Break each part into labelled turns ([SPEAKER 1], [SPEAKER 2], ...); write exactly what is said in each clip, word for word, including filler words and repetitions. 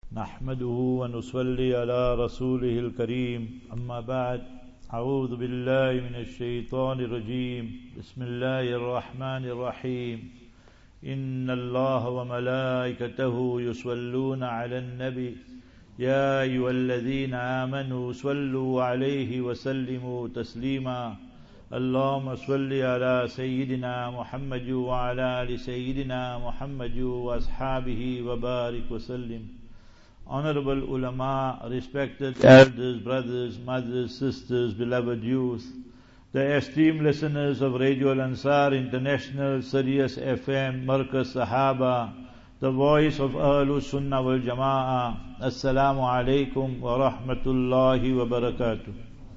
[SPEAKER 1] نحمده ونصلي على رسوله الكريم أما بعد أعوذ بالله من الشيطان الرجيم بسم الله الرحمن الرحيم إن الله وملائكته يصلون على النبي يا أيها الذين آمنوا صلوا عليه وسلموا تسليما اللهم صل على سيدنا محمد وعلى آل سيدنا محمد وأصحابه وبارك وسلم. Honorable ulama, respected elders, brothers, mothers, sisters, beloved youth, the esteemed listeners of Radio Al-Ansar International, Sirius F M, Markaz Sahaba, the voice of Ahlus Sunnah wal Jama'ah, Assalamu alaikum wa rahmatullahi wa barakatuh.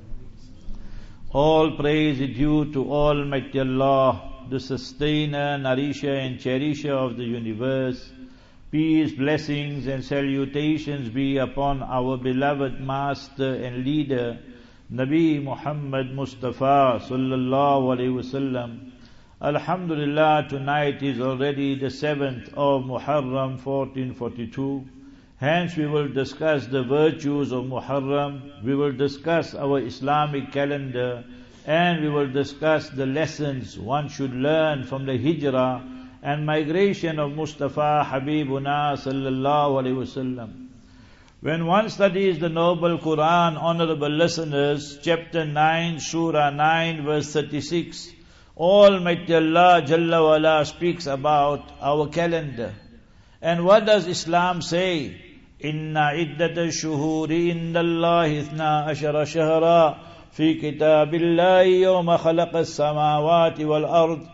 [SPEAKER 1] All praise is due to Almighty Allah, the sustainer, nourisher and cherisher of the universe. Peace, blessings and salutations be upon our beloved master and leader, Nabi Muhammad Mustafa sallallahu alayhi wasallam. Alhamdulillah, tonight is already the seventh of Muharram fourteen forty-two. Hence we will discuss the virtues of Muharram, we will discuss our Islamic calendar, and we will discuss the lessons one should learn from the hijrah and migration of Mustafa Habibuna sallallahu alaihi wasallam. When one studies the noble Quran, honorable listeners, chapter nine, surah nine, verse thirty-six, Almighty Allah Jalla wa Ala speaks about our calendar. And what does Islam say? Inna iddata shuhuri indallahi ithna ashara shahra fi kitabillahi yawma khalaqa as-samawati wal ard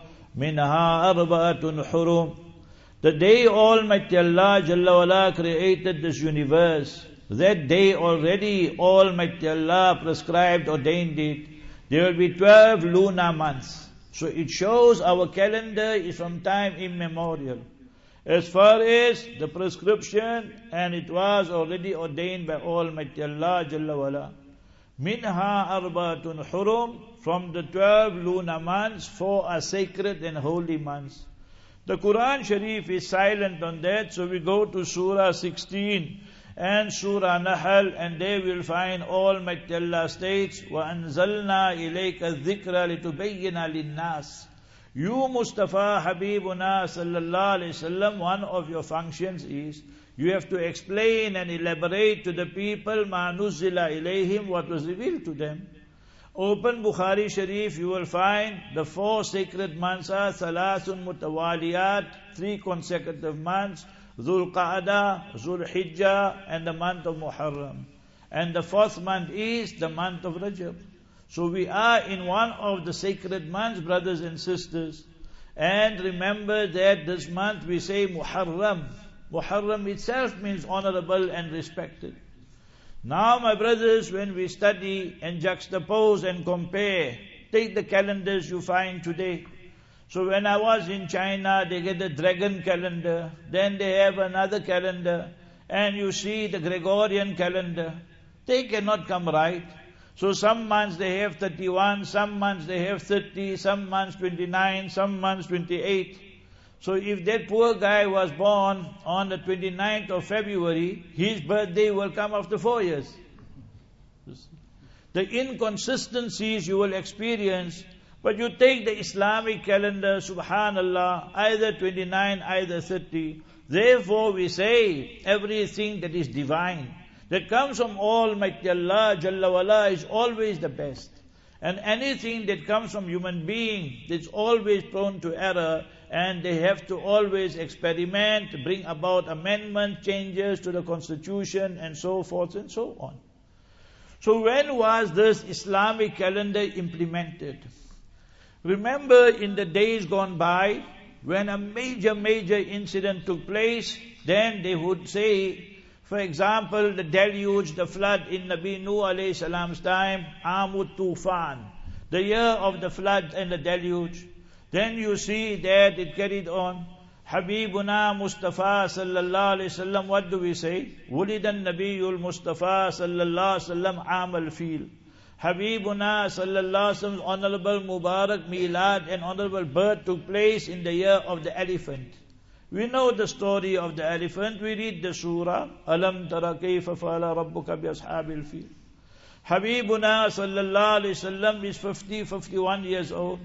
[SPEAKER 1] minha arba'atun hurum. The day Almighty Allah Jalla wa Ala created this universe, that day already Almighty Allah prescribed, ordained it. There will be twelve lunar months. So it shows our calendar is from time immemorial. As far as the prescription, and it was already ordained by Almighty Allah Jalla wa Ala. Minha arba'atun hurum, from the twelve lunar months, four are sacred and holy months. The Quran Sharif is silent on that, so we go to Surah sixteen and Surah Nahl, and there we'll find Almighty Allah states, وَأَنزَلْنَا إِلَيْكَ الذِّكْرَ لِتُبَيِّنَ لِلنَّاسِ. You Mustafa Habibuna sallallahu alayhi wasallam, one of your functions is, you have to explain and elaborate to the people مَا نُزِّلَ إِلَيْهِمْ, what was revealed to them. Open Bukhari Sharif, you will find the four sacred months are Thalathun Mutawaliyat, three consecutive months, Dhul Qa'dah, Dhul Hijjah, and the month of Muharram. And the fourth month is the month of Rajab. So we are in one of the sacred months, brothers and sisters. And remember that this month we say Muharram. Muharram itself means honorable and respected. Now my brothers, when we study and juxtapose and compare, take the calendars you find today. So when I was in China, they get the dragon calendar, then they have another calendar, and you see the Gregorian calendar. They cannot come right. So some months they have thirty-one, some months they have thirty, some months twenty-nine, some months twenty-eight. So if that poor guy was born on the twenty-ninth of February, his birthday will come after four years. The inconsistencies you will experience, but you take the Islamic calendar, subhanallah, either twenty-nine, either thirty. Therefore we say, everything that is divine, that comes from Almighty Allah Jalla wa Ala, is always the best. And anything that comes from human being, it's always prone to error, and they have to always experiment, bring about amendment, changes to the constitution, and so forth and so on. So when was this Islamic calendar implemented? Remember in the days gone by, when a major, major incident took place, then they would say, for example, the deluge, the flood in Nabi Nuh alayhi salam's time, Amud Tufan, the year of the flood and the deluge. Then you see that it carried on. Habibuna Mustafa sallallahu alayhi wasallam, what do we say? Wulidan Nabiyul Mustafa sallallahu alayhi wasallam Amal Fil. Habibuna sallallahu alayhi wasallam's honorable Mubarak Milad and honorable birth took place in the year of the elephant. We know the story of the elephant. We read the surah. Alam tara kayfa fa'ala rabbuka bi ashabil fil. Habibuna sallallahu alayhi wasallam is fifty, fifty-one years old.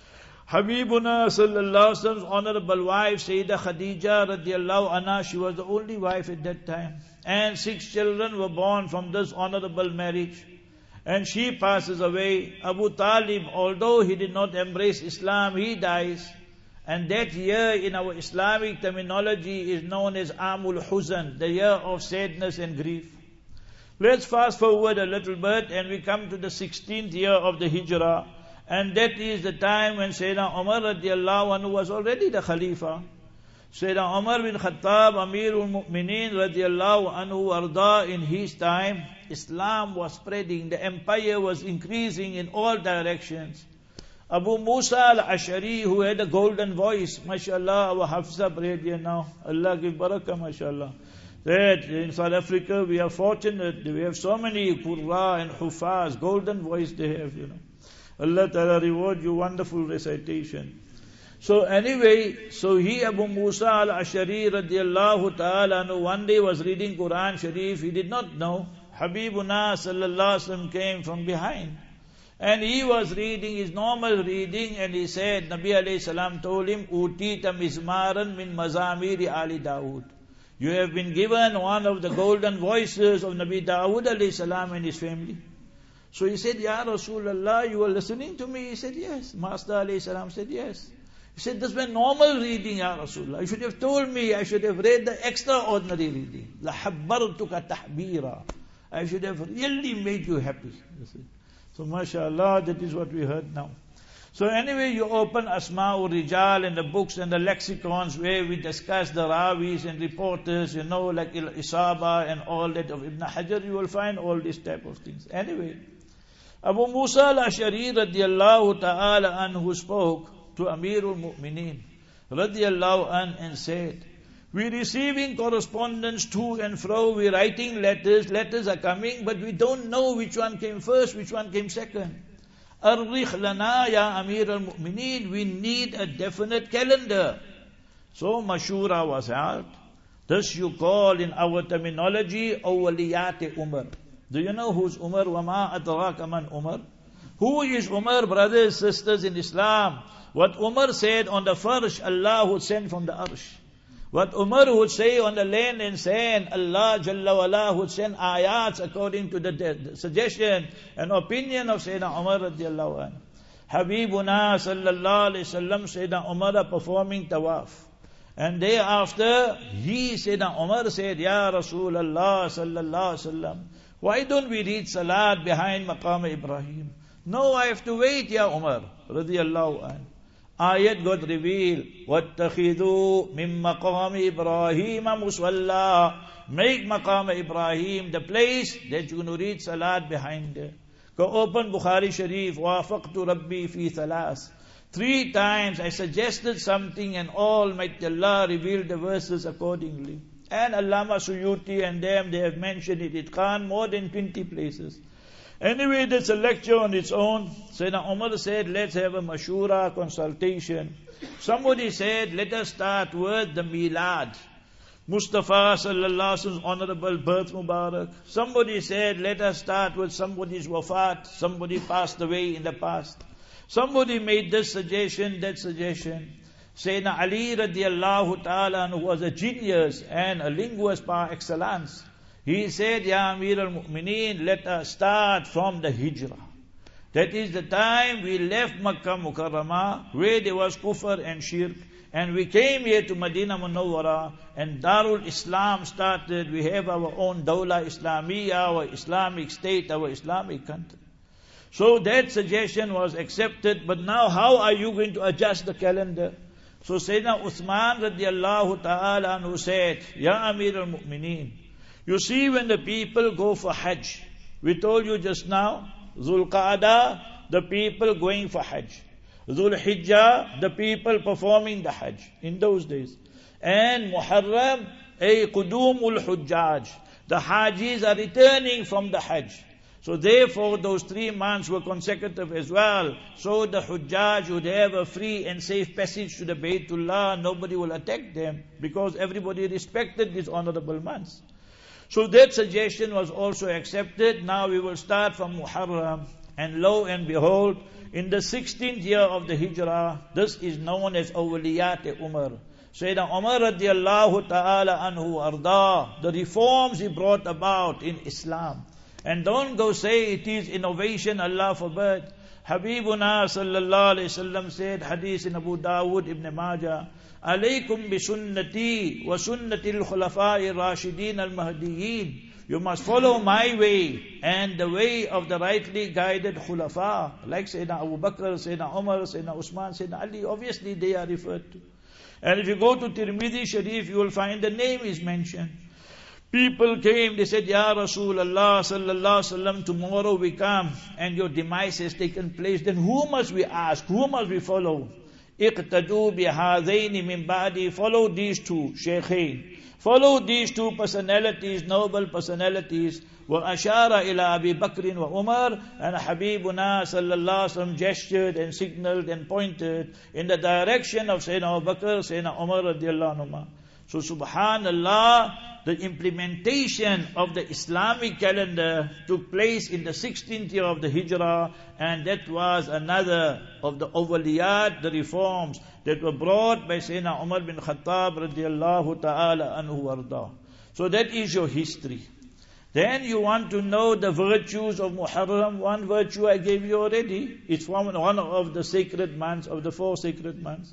[SPEAKER 1] Habibuna sallallahu alayhi wasallam's honorable wife, Sayyidah Khadija radiallahu anha, she was the only wife at that time. And six children were born from this honorable marriage. And she passes away. Abu Talib, although he did not embrace Islam, he dies. And that year in our Islamic terminology is known as Amul Huzn, the year of sadness and grief. Let's fast forward a little bit and we come to the sixteenth year of the Hijrah. And that is the time when Sayyidina Umar radiallahu anhu was already the Khalifa. Sayyidina Umar bin Khattab, Amirul Mu'mineen radiallahu anhu arda, in his time, Islam was spreading, the empire was increasing in all directions. Abu Musa al-Ash'ari, who had a golden voice, mashallah, our Hafsa prayed here now, Allah give barakah, mashallah. That in South Africa we are fortunate, we have so many Qurra and Hufaz, golden voice they have, you know. Allah Ta'ala reward you, wonderful recitation. So anyway, so he, Abu Musa al-Ash'ari radiallahu ta'ala anhu, one day was reading Quran Sharif. He did not know. Habibuna sallallahu alaihi wasallam came from behind. And he was reading his normal reading and he said, Nabi alayhi salam told him, Utita mizmaran min mazamiri Ali Dawood. You have been given one of the golden voices of Nabi Dawood alayhi salam and his family. So he said, Ya Rasulullah, you were listening to me? He said, yes. Master alayhi salam said, yes. He said, this was normal reading, Ya Rasulullah. You should have told me, I should have read the extraordinary reading. لَحَبَّرْتُكَ تَحْبِيرًا. I should have really made you happy. So mashallah, that is what we heard now. So anyway, you open Asma'ul Rijal and the books and the lexicons where we discuss the Ravis and reporters, you know, like Isaba and all that of Ibn Hajar, you will find all these type of things. Anyway, Abu Musa al-Ash'ari radiallahu ta'ala anhu spoke to Amirul Mu'mineen radiallahu an and said, we're receiving correspondence to and fro, we're writing letters, letters are coming, but we don't know which one came first, which one came second. Arrikh lana ya Amir al-Mu'mineen, we need a definite calendar. So Mashura was held. This you call in our terminology, Awaliyat Umar. Do you know who's Umar? Wama adraka man Umar? Who is Umar, brothers, sisters in Islam? What Umar said on the farsh, Allah would send from the arsh. What Umar would say on the land and sand, Allah Jalla wala would send ayats according to the, the suggestion and opinion of Sayyidina Umar radiallahu anhu. Habibuna sallallahu alayhi wasallam, Sayyidina Umar performing tawaf. And thereafter, he, Sayyidina Umar said, Ya Rasulullah sallallahu alayhi wasallam, why don't we read salat behind Maqam Ibrahim? No, I have to wait, Ya Umar radiallahu anhu. Ayat got revealed, وَاتَّخِذُوا مِن مَقَامِ إِبْرَاهِيمَ مُصْوَلَّى. Make Maqam Ibrahim the place that you're going to read salat behind it. Go open Bukhari Sharif, وَافَقْتُ رَبِّي فِي ثَلَاث. Three times I suggested something and Almighty Allah revealed the verses accordingly. And Allama Suyuti and them, they have mentioned it. It can't more than twenty places. Anyway, that's a lecture on its own. Sayyidina Umar said, let's have a mashura consultation. Somebody said, let us start with the milad. Mustafa sallallahu alaihi wasallam's honorable birth Mubarak. Somebody said, let us start with somebody's wafat. Somebody passed away in the past. Somebody made this suggestion, that suggestion. Sayyidina Ali radiallahu ta'ala, who was a genius and a linguist par excellence, he said, Ya Amir al-Mu'mineen, let us start from the Hijrah. That is the time we left Makkah Mukarramah, where there was kufr and shirk, and we came here to Medina Munawwara, and Darul Islam started. We have our own Dawla Islamiyya, our Islamic state, our Islamic country. So that suggestion was accepted, but now how are you going to adjust the calendar? So Sayyidina Uthman radiallahu ta'ala anhu said, Ya Amir al-Mu'mineen, you see when the people go for Hajj, we told you just now, Dhul Qa'dah, the people going for Hajj. Dhul Hijjah, the people performing the Hajj in those days. And Muharram, a Qudumul Hujjaj, the Hajis are returning from the Hajj. So therefore those three months were consecutive as well. So the Hujjaj would have a free and safe passage to the Baytullah. Nobody will attack them because everybody respected these honorable months. So that suggestion was also accepted. Now we will start from Muharram. And lo and behold, in the sixteenth year of the Hijrah, this is known as Awliyat Umar. Sayyidina Umar radiallahu ta'ala anhu arda, the reforms he brought about in Islam. And don't go say it is innovation, Allah forbid. Habibuna sallallahu alayhi wasallam said, hadith in Abu Dawood, Ibn Majah, alaykum bi sunnati wa sunnati al-khulafa'i rashidin al-mahdiyyin. You must follow my way and the way of the rightly guided khulafa. Like Sayyidina Abu Bakr, Sayyidina Umar, Sayyidina Usman, Sayyidina Ali, obviously they are referred to. And if you go to Tirmidhi Sharif, you will find the name is mentioned. People came, they said, Ya Rasulullah sallallahu alaihi wasallam, tomorrow we come and your demise has taken place. Then who must we ask? Who must we follow? Iqtadu bihadaini min ba'di. Follow these two, shaykhain. Follow these two personalities, noble personalities. وَأَشَارَ إِلَىٰ أَبِي بَكْرٍ وَعُمَرٍ. And Habibuna sallallahu alaihi wasallam gestured and signaled and pointed in the direction of Sayyidina Abu Bakr, Sayyidina Umar radiallahu anhu. So subhanallah, the implementation of the Islamic calendar took place in the sixteenth year of the Hijrah, and that was another of the awliyat, the reforms that were brought by Sayyidina Umar bin Khattab radiallahu ta'ala anhu warda. So that is your history. Then you want to know the virtues of Muharram. One virtue I gave you already. It's from one of the sacred months, of the four sacred months.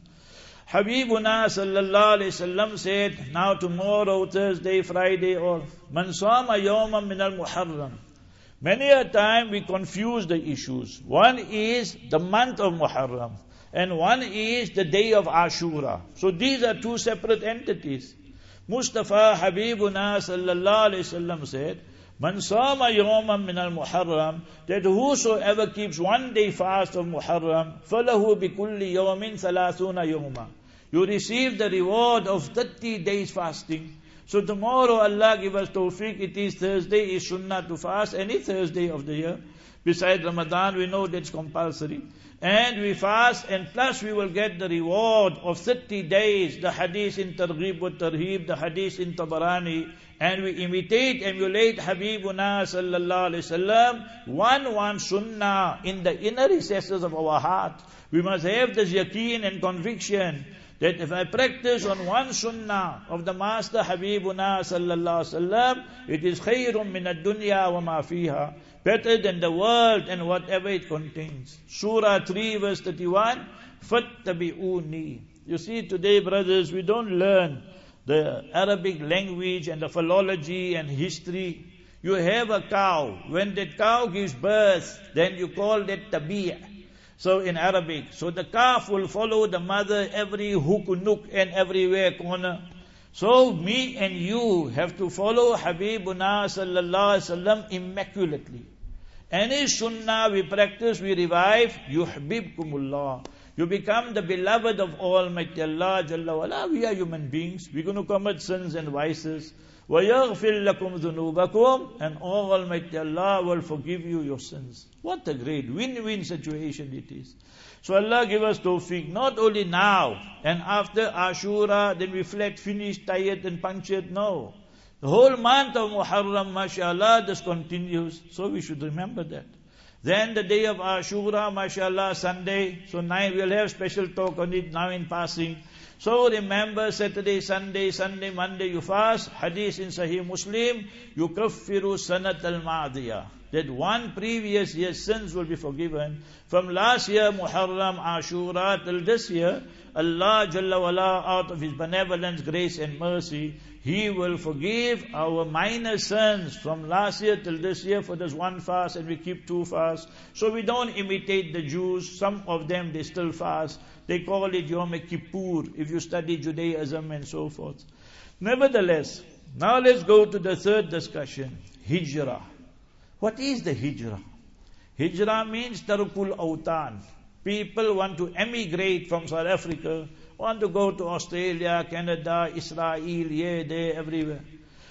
[SPEAKER 1] Habibuna sallallahu alayhi wasallam said, now tomorrow, Thursday, Friday, or man sama yawman min al-Muharram. Many a time we confuse the issues. One is the month of Muharram, and one is the day of Ashura. So these are two separate entities. Mustafa Habibuna sallallahu alayhi wasallam said, man sama yawman min al-Muharram, that whosoever keeps one day fast of Muharram, falahu bi kulli yawmin thalathuna yawma. You receive the reward of thirty days fasting. So tomorrow Allah give us tawfiq, it is Thursday, is sunnah to fast any Thursday of the year. Besides Ramadan, we know that's compulsory. And we fast, and plus we will get the reward of thirty days, the hadith in Targhib wa Tarhib, the hadith in Tabarani, and we imitate, emulate Habibuna sallallahu alayhi wasallam, one one sunnah in the inner recesses of our heart. We must have this yaqeen and conviction that if I practice on one sunnah of the Master Habibuna sallallahu alayhi wasallam, it is khayrun min ad-dunya wa ma fiha, better than the world and whatever it contains. Surah three verse thirty-one, fattabi'uni. You see today, brothers, we don't learn the Arabic language and the philology and history. You have a cow. When that cow gives birth, then you call that tabi'. So in Arabic, so the calf will follow the mother every hook, nook and everywhere corner. So me and you have to follow Habibuna sallallahu alaihi wasallam immaculately. Any sunnah we practice, we revive, yuhbibkumullah. You become the beloved of Almighty Allah Jalla wala. We are human beings. We're going to commit sins and vices. وَيَغْفِرْ لَكُمْ ذُنُوبَكُمْ. And Almighty Allah will forgive you your sins. What a great win-win situation it is. So Allah give us tawfiq, not only now and after Ashura, then we flat, finished, tired and punctured. No. The whole month of Muharram, mashallah, this continues. So we should remember that. Then the day of Ashura, mashallah, Sunday. So now we'll have special talk on it now in passing. So remember, Saturday, Sunday, Sunday, Monday you fast. Hadith in Sahih Muslim, yukaffiru sanat al-ma'diyah. That one previous year's sins will be forgiven. From last year, Muharram, Ashura, till this year, Allah Jalla wala, out of His benevolence, grace and mercy, He will forgive our minor sins from last year till this year for this one fast, and we keep two fasts. So we don't imitate the Jews. Some of them, they still fast. They call it Yom Kippur, if you study Judaism and so forth. Nevertheless, now let's go to the third discussion, Hijrah. What is the Hijrah? Hijrah means Tarukul Awtan. People want to emigrate from South Africa, want to go to Australia, Canada, Israel, here, there, everywhere.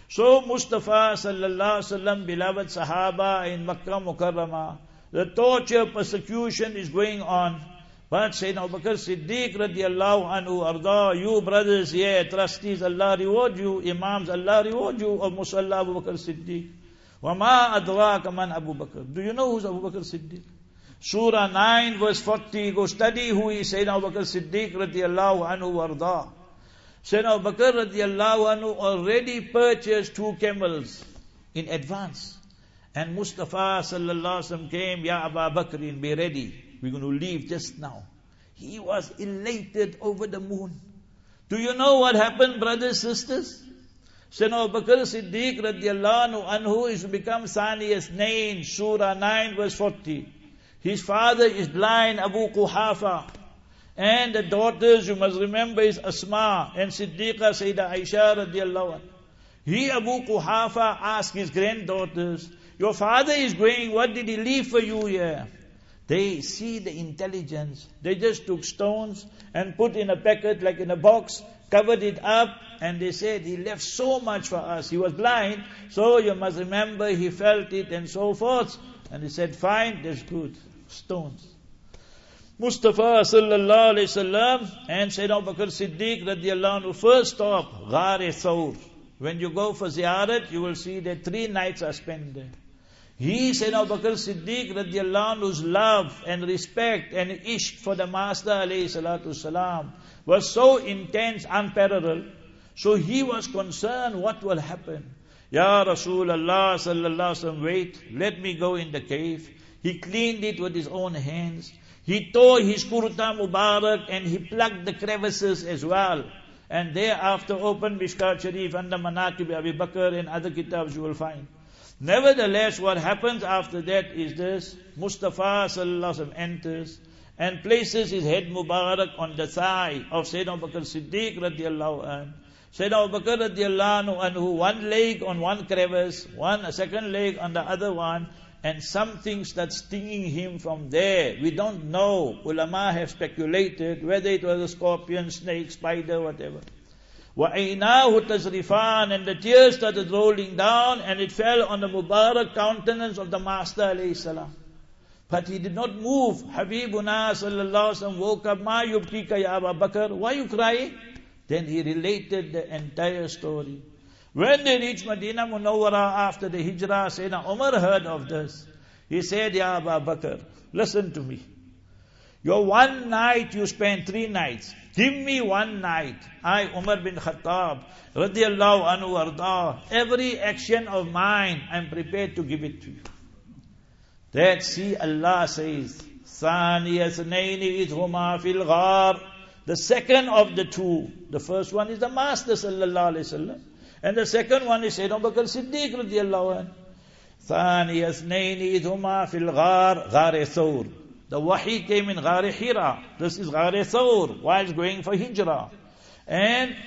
[SPEAKER 1] So Mustafa sallallahu alaihi wasallam, beloved Sahaba in Makkah Mukarramah, the torture, persecution is going on. But Sayyidina Abu Bakr Siddiq radiallahu anhu, arda, you brothers here, trustees, Allah reward you, imams, Allah reward you, of Musalla Abu Bakr Siddiq. وَمَا أَدْرَاكَ مَنْ Abu Bakr. Do you know who's Abu Bakr Siddiq? Surah nine verse forty, go study who is Sayyidina Abu Bakr Siddiq radiallahu anhu arda. Sayyidina Abu Bakr radiallahu anhu already purchased two camels in advance. And Mustafa sallallahu alaihi wasallam came, Ya Abu Bakr, be ready. We're going to leave just now. He was elated over the moon. Do you know what happened, brothers, sisters? Sayyidina Abu Bakr Siddiq radiallahu anhu is to become Saniyas Nain, Surah nine verse forty. His father is blind, Abu Quhafa. And the daughters, you must remember, is Asma and Siddiqa Sayyidah Aisha radiallahu anhu. He, Abu Quhafa, asked his granddaughters, your father is going, what did he leave for you here? They see the intelligence. They just took stones and put in a packet, like in a box, covered it up, and they said, he left so much for us. He was blind, so you must remember, he felt it and so forth. And he said, fine, that's good. Stones. Mustafa sallallahu alayhi wasallam and Sayyidina Abu Bakr Siddiq radiallahu anhu, first stop, Ghar Thawr. When you go for ziyarat, you will see that three nights are spent there. He, Sayyidina Abu Bakr Siddiq radiallahu anhu's love and respect and ishq for the Master alayhi salatu salam was so intense, unparalleled. So he was concerned what will happen. Ya Rasulullah sallallahu alaihi wasallam, wait, let me go in the cave. He cleaned it with his own hands. He tore his kurta Mubarak and he plugged the crevices as well. And thereafter opened Mishkat Sharif under Manaqib Abu Bakr and other kitabs you will find. Nevertheless, what happens after that is this. Mustafa sallallahu alaihi wasallam enters and places his head Mubarak on the thigh of Sayyidina Abu Bakr Siddiq radiallahu anhu. Sayyidina Abu Bakr radiallahu anhu, one leg on one crevice, one a second leg on the other one, and something starts stinging him from there. We don't know. Ulama have speculated whether it was a scorpion, snake, spider, whatever. وَعَيْنَاهُ تَزْرِفَانِ, and the tears started rolling down and it fell on the Mubarak countenance of the Master alayhi salam. But he did not move. Habibuna sallallahu alaihi wasallam woke up, Ma yubkika ya Abu Bakr, why are you crying? Then he related the entire story. When they reached Medina Munawwara after the Hijrah, Sayyidina Umar heard of this. He said, Ya Abu Bakr, listen to me. Your one night you spent three nights. Give me one night. I, Umar bin Khattab, radiallahu anhu arda, every action of mine, I'm prepared to give it to you. That, see, Allah says, ثَانِيَ اثْنَيْنِ إِذْ هُمَا فِي الْغَارِ. The second of the two. The first one is the Master sallallahu alayhi wasallam. And the second one is Sayyidina Abu Bakr Siddiq radiallahu anhu. ثَانِيَ اثْنَيْنِ إِذْ هُمَا فِي الْغَارِ غَارِ ثَوْرِ. The wahi came in Ghar Hira. This is Ghar Thawr, while going for Hijrah. And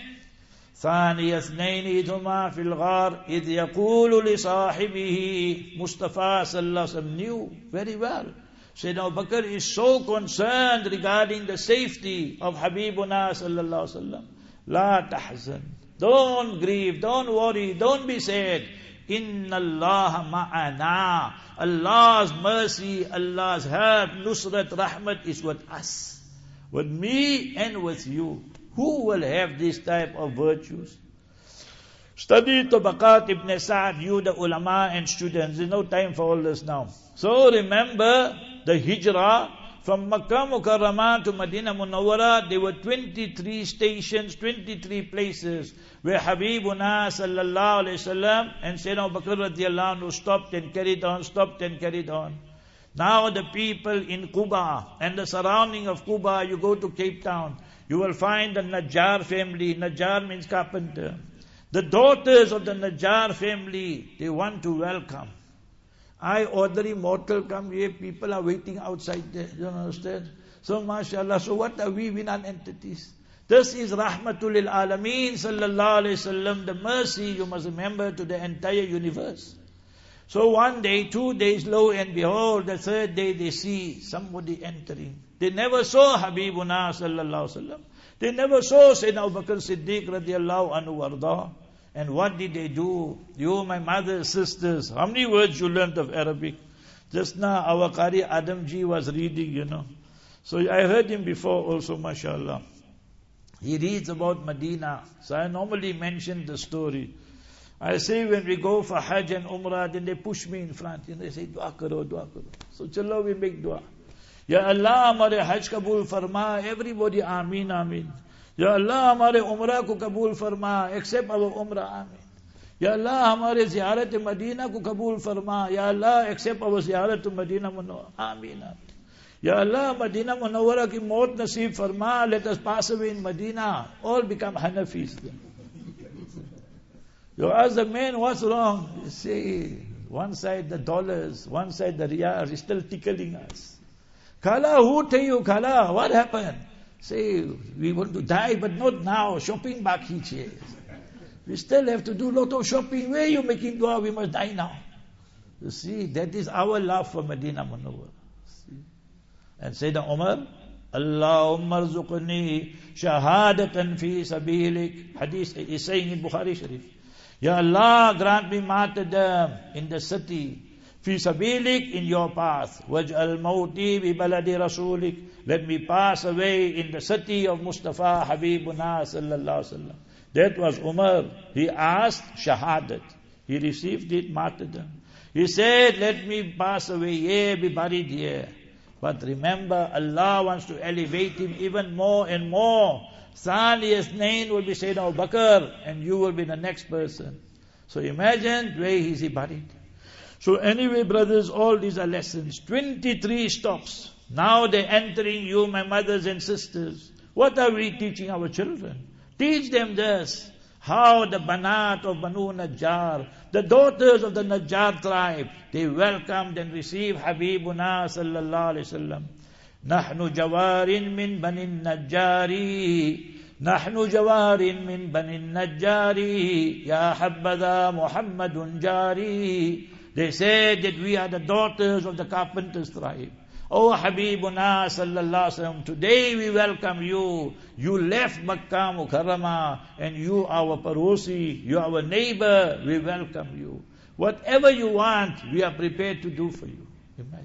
[SPEAKER 1] ثاني اثنين إذ في الغار إذ يقول لصاحبه. Mustafa sallallahu alaihi wasallam knew very well. Sayyidina Abu Bakr is so concerned regarding the safety of Habibuna sallallahu alaihi wasallam. La tahzan. Don't grieve, don't worry, don't be sad. Inna Allah ma'ana. Allah's mercy, Allah's help, nusrat, rahmat is with us. With me and with you. Who will have this type of virtues? Study Tabaqat Ibn Sa'd, you the ulama and students. There's no time for all this now. So remember the hijrah from Makkah Mukarramah to Medina Munawwara. There were twenty-three stations, twenty-three places where Habibuna sallallahu alayhi wasallam and Sayyidina Abu Bakr radiallahu anhu stopped and carried on, stopped and carried on. Now the people in Quba and the surrounding of Quba, you go to Cape Town, you will find the Najjar family. Najjar means carpenter. The daughters of the Najjar family, they want to welcome. I, ordinary mortal, come here, people are waiting outside there. You understand? So, mashallah, so what are we? We non-entities. This is Rahmatul lil Alameen, sallallahu alayhi wasallam, the mercy, you must remember, to the entire universe. So one day, two days, lo and behold, the third day they see somebody entering. They never saw Habibuna sallallahu alaihi wasallam. They never saw Sayyidina Abu Bakr Siddiq radiallahu anhu warda. And what did they do? You, my mothers, sisters, how many words you learned of Arabic? Just now our Qari Adamji was reading, you know. So I heard him before also, mashallah. He reads about Medina. So I normally mention the story. I say when we go for Hajj and Umrah, then they push me in front. And they say, dua karo, dua karo. So chalo, we make dua. Ya Allah, hamare Hajj kabul farma. Everybody, Ameen, Ameen. Ya Allah, hamare Umrah ko kabul farma. Except our Umrah, Ameen. Ya Allah, hamare ziyarat Medina ko kabul farma. Ya Allah, except our ziyarat Medina Munawwara. Ameen, Ameen. Ya Allah, Medina Munawwara ki maut naseeb farma. Let us pass away in Medina. All become Hanafis then. You ask the man, what's wrong? You say, one side the dollars, one side the riyals is still tickling us. Khala, who tell you, Khala, what happened? Say, we want to die, but not now. Shopping baki che. We still have to do lot of shopping. Where are you making dua? We must die now. You see, that is our love for Medina Munawwara. And Sayyidina Umar, Allahumma rzuqni shahadatan fi sabilik. Hadith is saying in Bukhari Sharif. Ya Allah, grant me martyrdom in the city. Fi sabilik, in your path. Waj'al mawti bi baladi rasulik. Let me pass away in the city of Mustafa Habibuna sallallahu alaihi wasallam. That was Umar. He asked shahadat. He received it, martyrdom. He said, let me pass away here, be buried here. But remember, Allah wants to elevate him even more and more. Thaniya's name will be Sayyidina Abu Bakr, and you will be the next person. So imagine where is he buried. So anyway, brothers, all these are lessons. twenty-three stops. Now they're entering you, my mothers and sisters. What are we teaching our children? Teach them this. How the Banat of Banu Najjar, the daughters of the Najjar tribe, they welcomed and received Habibuna sallallahu alayhi wasallam. Nahnu jawarin min banin Najjari. Nahnu jawarin min banin Najjari. Ya Habbada Muhammadun Jari. They said that we are the daughters of the carpenter's tribe. Oh Habibuna sallallahu alaihi wasallam, today we welcome you. You left Makkah Mukarramah and you our Parosi, you our neighbor, we welcome you. Whatever you want, we are prepared to do for you. Imagine.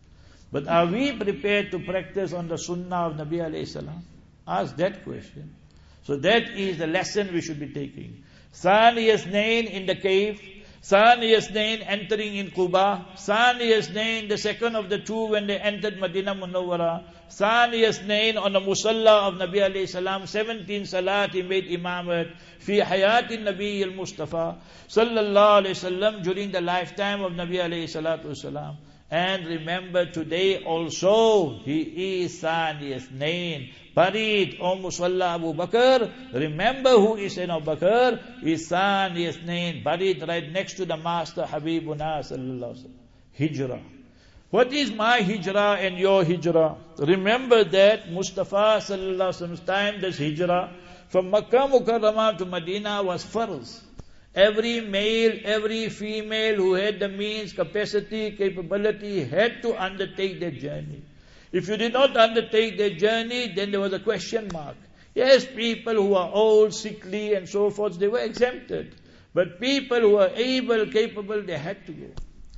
[SPEAKER 1] But are we prepared to practice on the Sunnah of Nabi alayhi salam? Ask that question. So that is the lesson we should be taking. Thani Yasnain in the cave, Thani Yasnain entering in Quba, Thani Yasnain the second of the two when they entered Medina Munawwara, Thani Yasnain on the Musalla of Nabi alayhi salam, seventeen Salat he made Imamat, Fi Hayatin Nabi al-Mustafa, Sallallahu alayhi wasallam, during the lifetime of Nabi alayhi salatu wasalam. And remember today also, he is Thani Yasnain, buried on Musalla Abu Bakr. Remember who is in Abu Bakr? Is Thani Yasnain, buried right next to the Master Habibuna sallallahu alaihi wasallam. Hijrah. What is my hijrah and your hijrah? Remember that Mustafa sallallahu alaihi wasallam's time, this hijrah from Makkah Mukarramah to Medina was farz. Every male, every female who had the means, capacity, capability had to undertake that journey. If you did not undertake that journey, then there was a question mark. Yes, people who are old, sickly and so forth, they were exempted. But people who are able, capable, they had to go.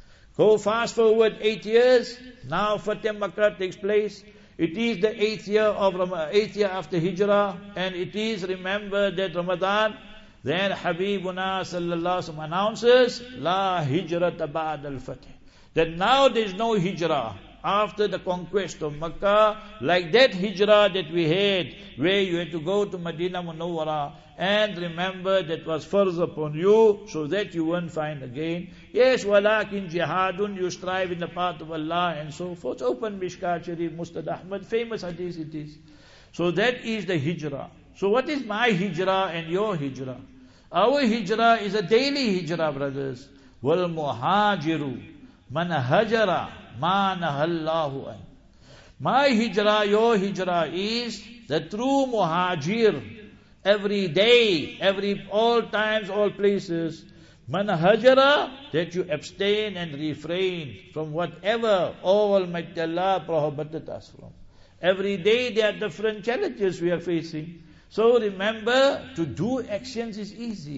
[SPEAKER 1] Go fast forward eight years, now Fateh Makkah takes place. It is the eighth year of Ram- eighth year after Hijrah, and it is, remember, that Ramadan. Then Habibuna sallallahu alaihi wasallam announces, La hijrata ba'd al-fatih. That now there is no hijrah after the conquest of Makkah, like that hijrah that we had, where you had to go to Medina Munawwara, and remember that was farz upon you, so that you won't find again. Yes, walakin jihadun, you strive in the path of Allah and so forth. Open Mishkat Sharif, Mustad Ahmad, famous hadith it is. So that is the hijrah. So what is my hijrah and your hijrah? Our hijrah is a daily hijrah, brothers. Wal muhajiru man hajara ma nahallahu an. My hijrah, your hijrah is the true muhajir. Every day, every all times, all places. Man hajara, that you abstain and refrain from whatever Almighty Allah prohibited us from. Every day there are different challenges we are facing. So remember, to do actions is easy.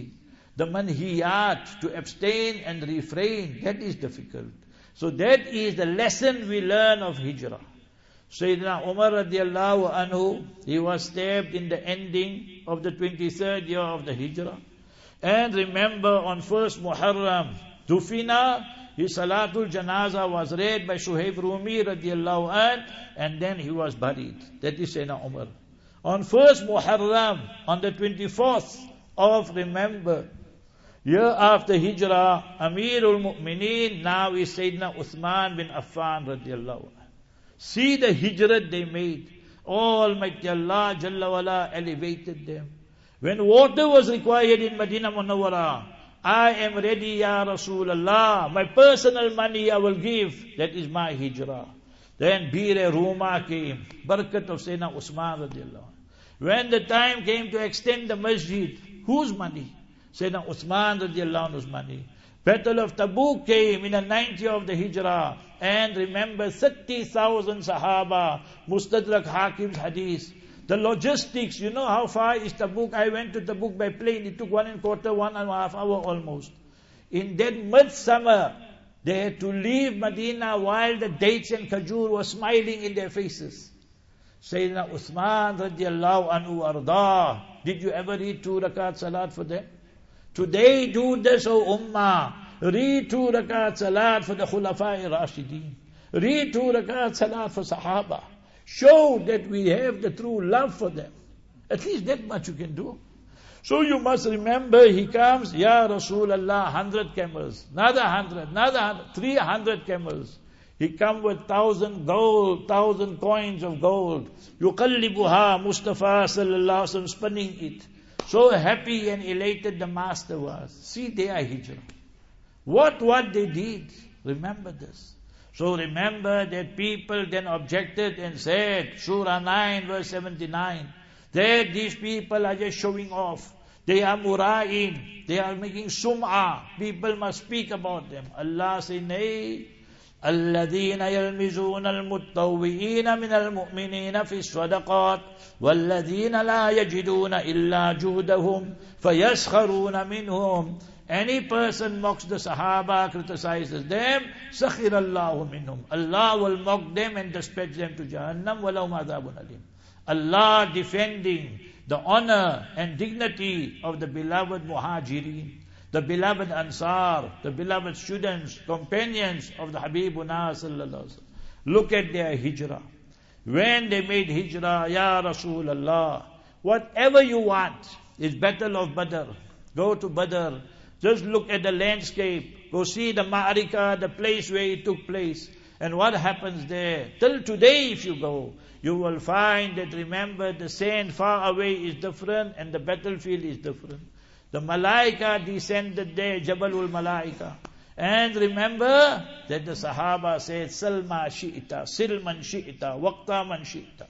[SPEAKER 1] The manhiyat, to abstain and refrain, that is difficult. So that is the lesson we learn of hijrah. Sayyidina Umar radiallahu anhu, he was stabbed in the ending of the twenty-third year of the hijrah. And remember, on first Muharram, Dufina, his Salatul Janaza was read by Shuhaib Rumi radiallahu anh, and then he was buried. That is Sayyidina Umar. On first Muharram, on the twenty-fourth of, remember, year after Hijrah, Amirul Mu'mineen now is Sayyidina Uthman bin Affan radiallahu anh. See the hijrat they made. Almighty Allah Jalla wala elevated them. When water was required in Madinah Munawwara, I am ready, Ya Rasulullah. My personal money I will give. That is my hijrah. Then Bir Ruma came. Barakat of Sayyidina Usman radiallahu anh. When the time came to extend the masjid, whose money? Sayyidina Uthman radiallahu anhu's money. Battle of Tabuk came in the ninth year of the Hijrah. And remember, thirty thousand Sahaba, Mustadrak Hakim's hadith. The logistics, you know how far is Tabuk? I went to Tabuk by plane. It took one and a quarter, one and a half hour almost. In that midsummer, they had to leave Medina while the dates and khajur were smiling in their faces. Sayyidina Uthman radiallahu anhu arda. Did you ever read two rakat salat for them? Today do this, O Ummah. Read two rakat salat for the Khulafai Rashideen. Read two rakat salat for Sahaba. Show that we have the true love for them. At least that much you can do. So you must remember, he comes, Ya Rasulullah, hundred camels, another hundred, another hundred, three hundred camels. He come with thousand gold, thousand coins of gold. Yuqallibuha, Mustafa sallallahu alaihi wasallam spinning it. So happy and elated the master was. See their hijrah. What, what they did. Remember this. So remember that people then objected and said, Surah nine verse seventy-nine, that these people are just showing off. They are mura'in. They are making sum'ah. People must speak about them. Allah says, nay. الذين يلمزون المتطوعين من المؤمنين في الصدقات والذين لا يجدون إلا جهدهم فيسخرون منهم. Any person mocks the Sahaba, criticizes them, سخر الله منهم. Allah will mock them and dispatch them to Jahannam. وَلَهُمْ عَذَابٌ أَلِيمٌ. Allah defending the honor and dignity of the beloved Muhajirin, the beloved Ansar, the beloved students, companions of the Habibuna sallallahu alaihi wasallam. Look at their hijrah. When they made hijrah, Ya Rasulullah, whatever you want is Battle of Badr. Go to Badr. Just look at the landscape. Go see the Ma'arika, the place where it took place. And what happens there. Till today if you go, you will find that, remember, the sand far away is different and the battlefield is different. The Malaika descended there, Jabalul Malaika. And remember that the Sahaba said, Salma shi'ita, Silman shi'ita, Waqta man shi'ita.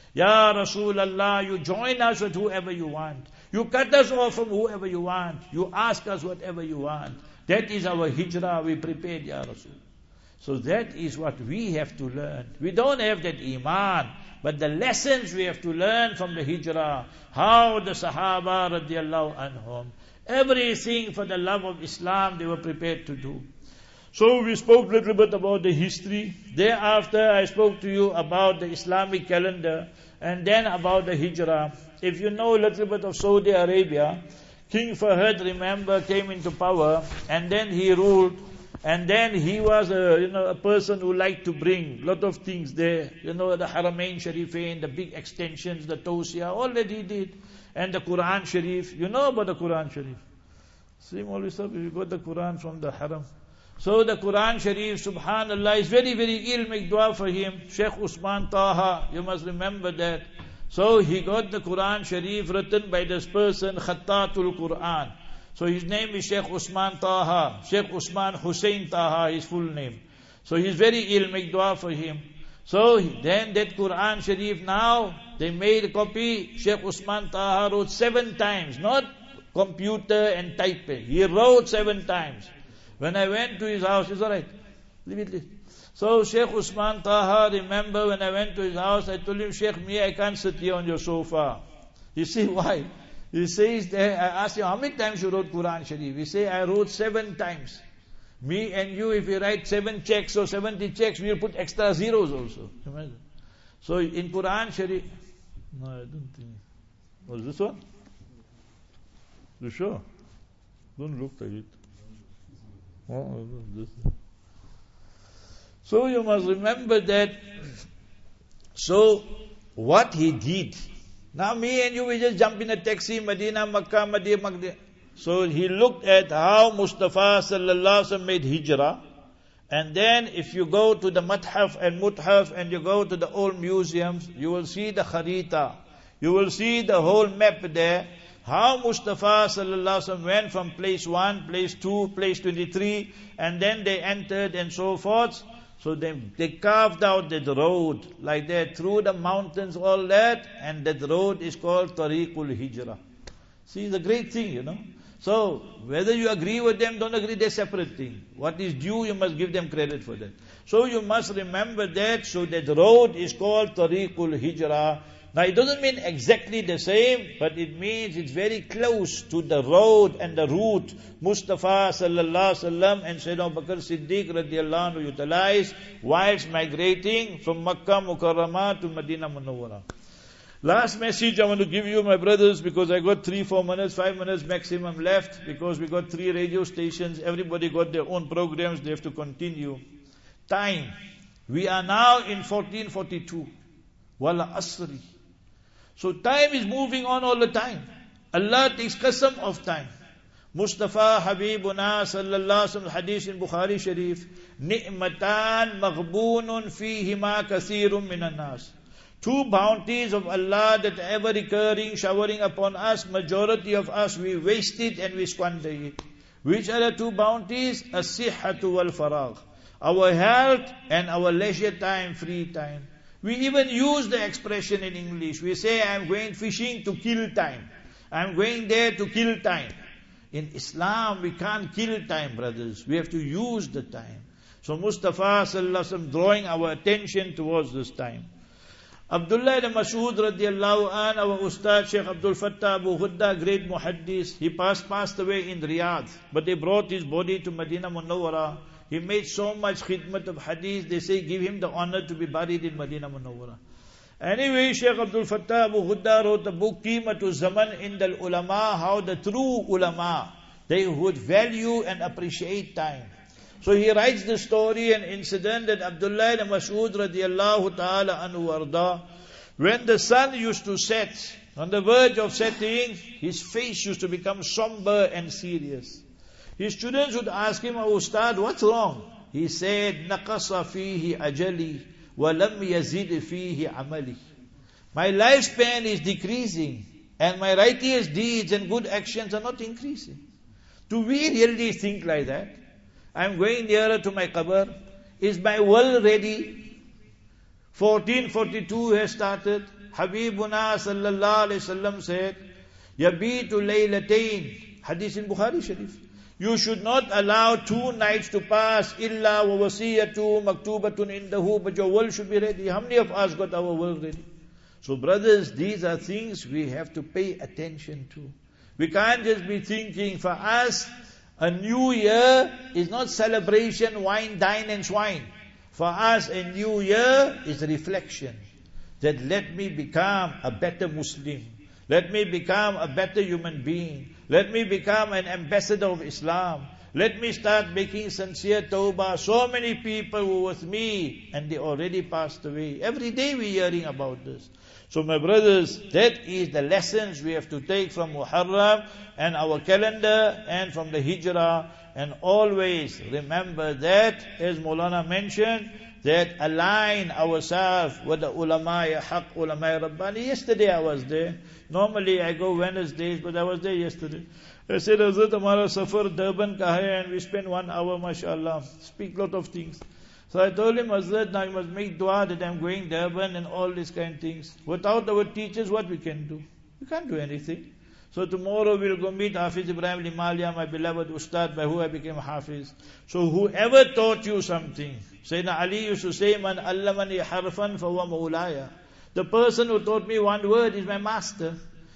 [SPEAKER 1] Ya Rasulallah, you join us with whoever you want. You cut us off from whoever you want. You ask us whatever you want. That is our hijrah we prepared, Ya Rasul. So that is what we have to learn. We don't have that iman, but the lessons we have to learn from the hijrah, how the Sahaba radiallahu anhum, everything for the love of Islam they were prepared to do. So we spoke a little bit about the history. Thereafter I spoke to you about the Islamic calendar and then about the hijrah. If you know a little bit of Saudi Arabia, King Fahd, remember, came into power and then he ruled. And then he was a, you know, a person who liked to bring a lot of things there. You know, the Haramain Sharifain, the big extensions, the Tawsiyah, all that he did. And the Quran Sharif. You know about the Quran Sharif. See, Maulvi Sahib, you got the Quran from the Haram. So the Quran Sharif, subhanallah, is very, very ill. Make dua for him. Sheikh Usman Taha, you must remember that. So he got the Quran Sharif written by this person, Khattatul Quran. So his name is Sheikh Usman Taha, Sheikh Usman Hussain Taha, his full name. So he's very ill, make dua for him. So then that Quran Sharif now, they made a copy, Sheikh Usman Taha wrote seven times, not computer and typing. He wrote seven times. When I went to his house, it's alright, leave it, leave it. So Sheikh Usman Taha, remember when I went to his house, I told him, Sheikh, me, I can't sit here on your sofa. You see why? He says there, I asked him, how many times you wrote Quran Sharif? He say, I wrote seven times. Me and you, if we write seven checks or seventy checks, we'll put extra zeros also. Imagine. So in Quran Sharif, no, I don't think. Was this one? You sure? Don't look like it. Oh, this. So you must remember that. So what he did. Now me and you, we just jump in a taxi, Medina, Makkah, Medina, Makkah. So he looked at how Mustafa sallallahu alaihi wasallam made hijrah. And then if you go to the Mathaf and Muthaf and you go to the old museums, you will see the Kharita. You will see the whole map there. How Mustafa sallallahu alaihi wasallam went from place one, place two, place twenty-three, and then they entered and so forth. So they, they carved out that road like that through the mountains, all that, and that road is called Tariqul Hijrah. See, the great thing, you know. So, whether you agree with them, don't agree, they're separate thing. What is due, you must give them credit for that. So you must remember that, so that road is called Tariqul Hijrah. Now it doesn't mean exactly the same, but it means it's very close to the road and the route Mustafa sallallahu alaihi wasallam and Sayyidina Abu Bakr Siddiq radiallahu anhu utilized whilst migrating from Makkah Mukarramah to Medina Munawwarah. Last message I want to give you, my brothers, because I got three, four minutes, five minutes maximum left, because we got three radio stations, everybody got their own programs, they have to continue. Time. We are now in fourteen forty-two. Wala asri. So time is moving on all the time. Allah takes qasam of time. Mustafa Habibuna sallallahu alaihi wasallam hadith in Bukhari Sharif, ni'matan maghbunun fihima kathirun minan nas. Two bounties of Allah that are ever recurring, showering upon us, majority of us, we waste it and we squander it. Which are the two bounties? As-sihhatu wal-faragh. Our health and our leisure time, free time. We even use the expression in English. We say, I'm going fishing to kill time. I'm going there to kill time. In Islam, we can't kill time, brothers. We have to use the time. So Mustafa sallallahu alaihi wasallam drawing our attention towards this time. Abdullah ibn Mas'ud radiallahu anh, our Ustad Sheikh Abdul Fattah Abu Ghudda, great muhaddis, he passed, passed away in Riyadh, but they brought his body to Medina Munawwarah. He made so much khidmat of hadith, they say give him the honor to be buried in Medina Munawwarah. Anyway, Sheikh Abdul Fattah Abu Ghudda wrote a book, Qimatu Zaman Indal Ulama, how the true ulama, they would value and appreciate time. So he writes the story, an incident that Abdullah ibn Mas'ud radiallahu ta'ala anhu warda, when the sun used to set, on the verge of setting, his face used to become somber and serious. His students would ask him, oh Ustad, what's wrong? He said, Naqasa fihi ajali, wa lam yazid fihi amali. My lifespan is decreasing, and my righteous deeds and good actions are not increasing. Do we really think like that? I'm going nearer to my qabr. Is my world ready? fourteen forty-two has started. Habibuna sallallahu alayhi wasallam said, Yabitu laylatain. Hadith in Bukhari Sharif. You should not allow two nights to pass. Illa wa wasiyatu maktubatun indahu. But your world should be ready. How many of us got our world ready? So brothers, these are things we have to pay attention to. We can't just be thinking for us, a new year is not celebration, wine, dine and swine. For us, a new year is reflection. That let me become a better Muslim. Let me become a better human being. Let me become an ambassador of Islam. Let me start making sincere tawbah. So many people were with me and they already passed away. Every day we're hearing about this. So my brothers, that is the lessons we have to take from Muharram and our calendar and from the Hijrah. And always remember that, as Maulana mentioned, that align ourselves with the ulama-i haq, ulama-i rabbani. Yesterday I was there. Normally I go Wednesdays, but I was there yesterday. I said, Hazrat, hamara safar Durban ka hai, and we spent one hour, mashallah, speak lot of things. So I told him, Hazrat, now you must make dua that I'm going Durban and all these kind of things. Without our teachers, what we can do? We can't do anything. So tomorrow we'll go meet Hafiz Ibrahim Limalia, my beloved Ustad, by who I became Hafiz. So whoever taught you something, Sayyidina Ali used to say, Man allamani harfan fahuwa maulaya. The person who taught me one word is my master.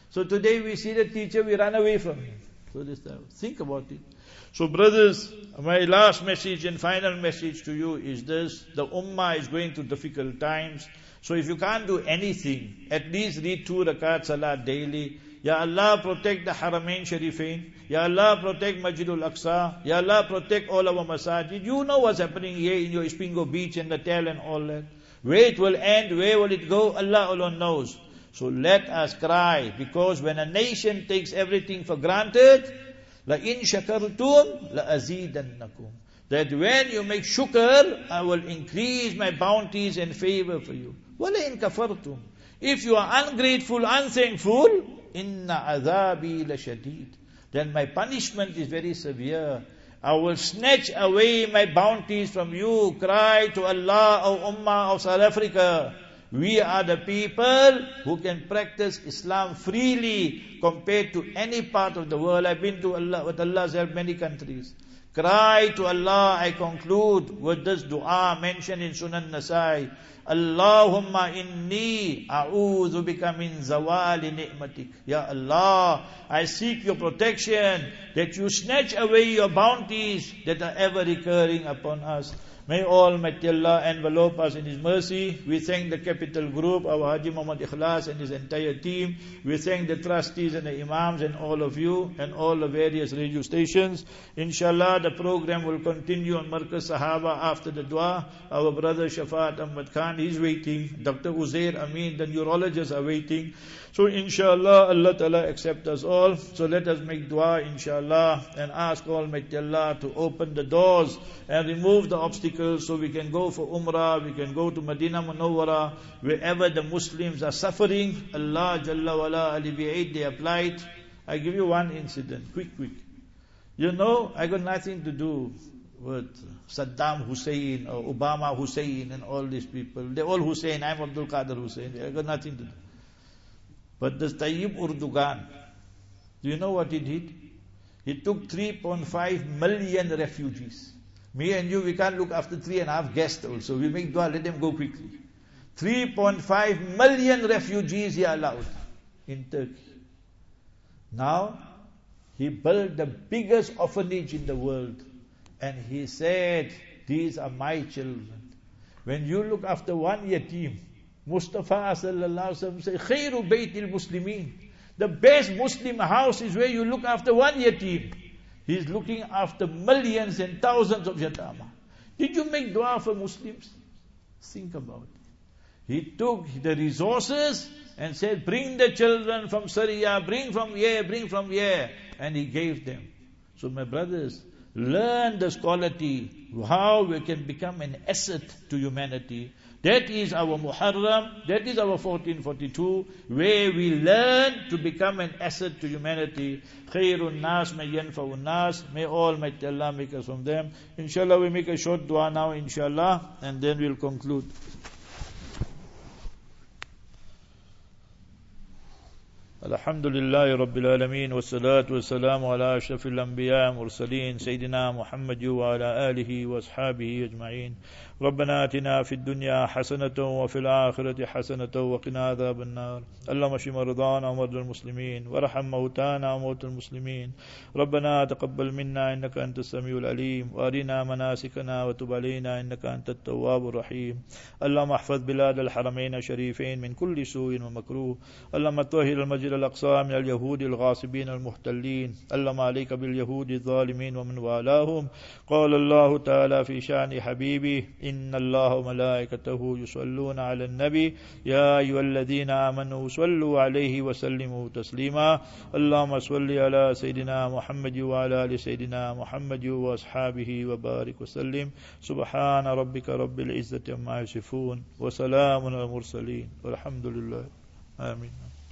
[SPEAKER 1] So today we see the teacher, we run away from him. So this time, think about it. So brothers, my last message and final message to you is this: the ummah is going through difficult times. So if you can't do anything, at least read two rakat salat daily. Ya Allah, protect the Haramain Sharifain. Ya Allah, protect Masjidul Aqsa. Ya Allah, protect all our masajid. You know what's happening here in your Ispingo beach and the Tel and all that. Where it will end, where will it go, Allah alone knows. So let us cry, because when a nation takes everything for granted, la in shakartum la azidannakum. That when you make shukr, I will increase my bounties and favor for you. Wala in kafartum. If you are ungrateful, unthankful, inna azabi la shadid. Then my punishment is very severe. I will snatch away my bounties from you. Cry to Allah, O Ummah of South Africa. We are the people who can practice Islam freely compared to any part of the world. I've been to Allah, with Allah's help, many countries. Cry to Allah. I conclude with this dua mentioned in Sunan Nasai. Allahumma inni a'udhu bika min zawali ni'matik. Ya Allah, I seek your protection, that you snatch away your bounties that are ever recurring upon us. May Almighty Allah envelope us in His mercy. We thank the Capital Group, our Haji Muhammad Ikhlas and his entire team. We thank the trustees and the imams and all of you and all the various radio stations. Inshallah, the program will continue on Markaz Sahaba after the dua. Our brother Shafat Ahmad Khan, he's waiting. Doctor Uzair Amin, the neurologists are waiting. So inshallah, Allah Ta'ala accept us all. So let us make dua inshallah and ask Almighty Allah to open the doors and remove the obstacles so we can go for Umrah, we can go to Medina Munawwara, wherever the Muslims are suffering. Allah Jalla wala alleviate their plight. I give you one incident, quick, quick. You know, I got nothing to do with Saddam Hussein or Obama Hussein and all these people. They're all Hussein, I'm Abdul Qadir Hussein. I got nothing to do. But this Tayyip Erdogan, do you know what he did? He took three point five million refugees. Me and you, we can't look after three and a half guests also. We make dua, let them go quickly. three point five million refugees he allowed in Turkey. Now, he built the biggest orphanage in the world. And he said, these are my children. When you look after one yatim, Mustafa sallallahu alaihi wasallam said, Khairu baytil muslimin. The best Muslim house is where you look after one yatim. He's looking after millions and thousands of yatama. Did you make dua for Muslims? Think about it. He took the resources and said, bring the children from Syria, bring from here, bring from here. And he gave them. So my brothers, learn this quality, how we can become an asset to humanity. That is our Muharram, that is our fourteen forty-two, where we learn to become an asset to humanity. Khairun nas may yanfa'un nas. May Almighty Allah make us from them. Inshallah, we make a short dua now, inshallah, and then we'll conclude. Alhamdulillahi Rabbil Alameen, wassalatu wassalamu ala ashrafil anbiya mursaleen, Sayyidina Muhammad wa ala alihi wa ashabihi ajma'een. ربنا آتنا في الدنيا حسنة وفي الآخرة حسنة وقنا عذاب النار. اللهم اشف مرضانا ومرضى المسلمين وارحم موتانا وموتى المسلمين. ربنا تقبل منا إنك أنت السميع العليم وأرنا مناسكنا وتب علينا إنك أنت التواب الرحيم. اللهم احفظ بلاد الحرمين الشريفين من كل سوء ومكروه. اللهم طهر المسجد الأقصى من اليهود الغاصبين المحتلين. اللهم عليك باليهود الظالمين ومن والاهم. قال الله تعالى في شأن حبيبه إن الله وملائكته يصلون على النبي يا أيها الذين آمنوا صلوا عليه وسلموا تسليما. اللهم صل على سيدنا محمد وعلى آل سيدنا محمد وأصحابه وبارك وسلم. سبحان ربك رب العزة عما يصفون وسلام على المرسلين والحمد لله. آمين.